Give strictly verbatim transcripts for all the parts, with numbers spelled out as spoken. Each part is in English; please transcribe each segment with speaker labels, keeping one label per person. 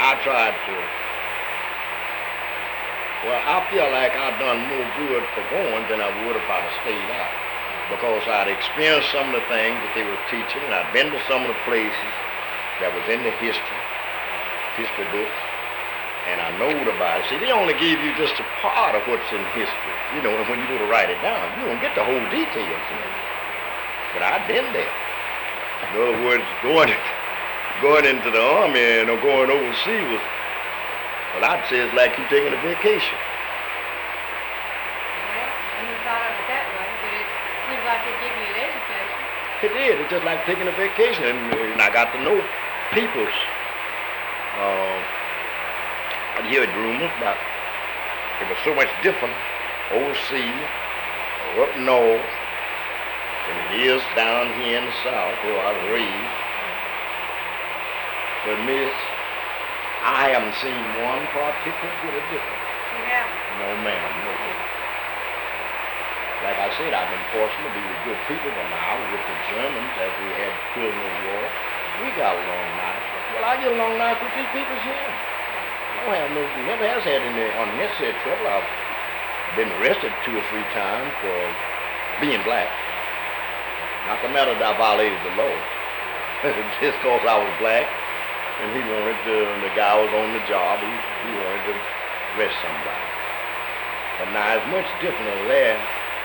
Speaker 1: I tried to, well, I feel like I done more good for going than I would if I'd have stayed out. Because I'd experienced some of the things that they were teaching, and I'd been to some of the places that was in the history, history books, and I knowed about it. See, they only give you just a part of what's in history, you know, and when you go to write it down, you don't get the whole details, you know. But I'd been there. In other words, going, going into the army and or going overseas was, well, I'd say it's like you taking a vacation.
Speaker 2: Well, when you thought of it that way, but it seems like they give you an education.
Speaker 1: It did. It's just like taking a vacation, and, and I got to know people's. Uh, I'd hear rumors about it was so much different overseas or up north than it is down here in the south where I was raised. But miss, I haven't seen one particular bit of difference.
Speaker 2: You haven't?
Speaker 1: No ma'am, no ma'am. Like I said, I've been fortunate to be with good people. When I was with the Germans, as we had prisoner of war, we got along nice. Well, I get along nice with these people here. I don't have no, never has had any unnecessary trouble. I've been arrested two or three times for being black. Not the matter that I violated the law. Just because I was black, and he wanted to, the guy was on the job, he, he wanted to arrest somebody. But now it's much different there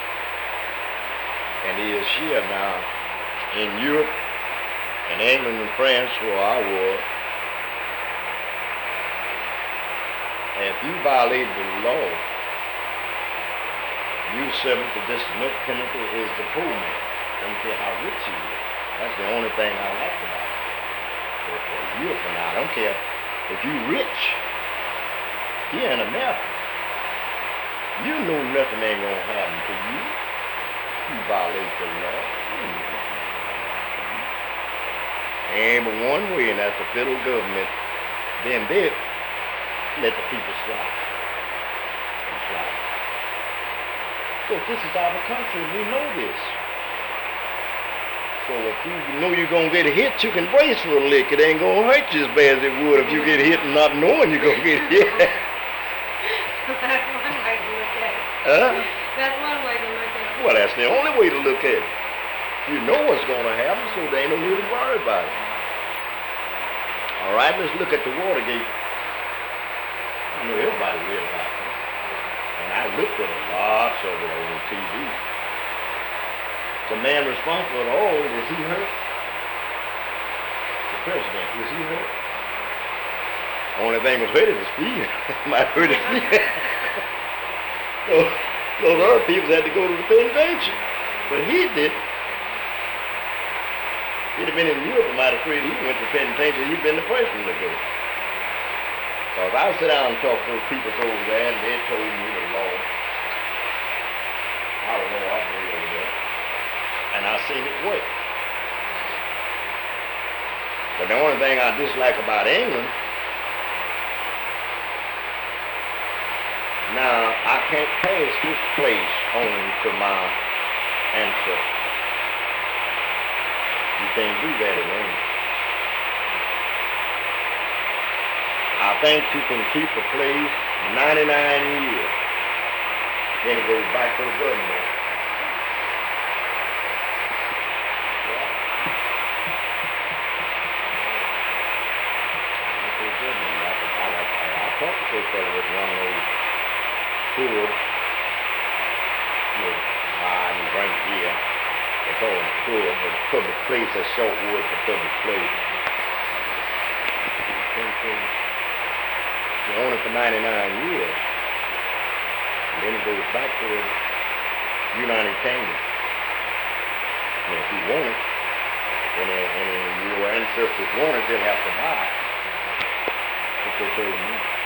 Speaker 1: than it is here now. In Europe, in England and France, where I was, if you violated the law, you subject to this much penalty is the poor man. I don't care how rich you is. That's the only thing I like about it. For, for Europe and I don't care if you rich. Here in America, you know nothing ain't gonna happen to you. You violate the law, you know nothing ain't gonna happen to you. There ain't but one way, and that's the federal government. Then they let the people slide. And slide. So this is our country, we know this. So if you know you're gonna get hit, you can brace for a lick. It ain't gonna hurt you as bad as it would if you get hit and not knowing you're gonna get hit.
Speaker 2: That's one way to look at it.
Speaker 1: Huh?
Speaker 2: That's one way to look at it.
Speaker 1: Well, that's the only way to look at it. You know what's gonna happen, so there ain't no need to worry about it. All right, let's look at the Watergate. I know everybody read about it. And I looked at a lot of it on T V. The man responsible for all, is he hurt? The president, is he hurt? Only thing was hurt is his feet. Might hurt his feet. So those other people had to go to the penitentiary. But he did. He'd have been in Europe, I might have afraid he went to the penitentiary, he'd been the first one to go. Because I sit down and talk to those people over there, and they told me the law. I don't know, I read over there. And I seen it work. But the only thing I dislike about England, now I can't pass this place on to my ancestors. You can't do that in England. I think you can keep a place ninety-nine years. Then it goes back to the government. I talked to this fellow with one of those tours, you know, buy and drink beer. They call it a tour, but public place, a short word for public place. You own it for ninety-nine years. And then it goes back to the United Kingdom. And if you want it, and, and your ancestors want it, they'll have to buy it. That's what they told me.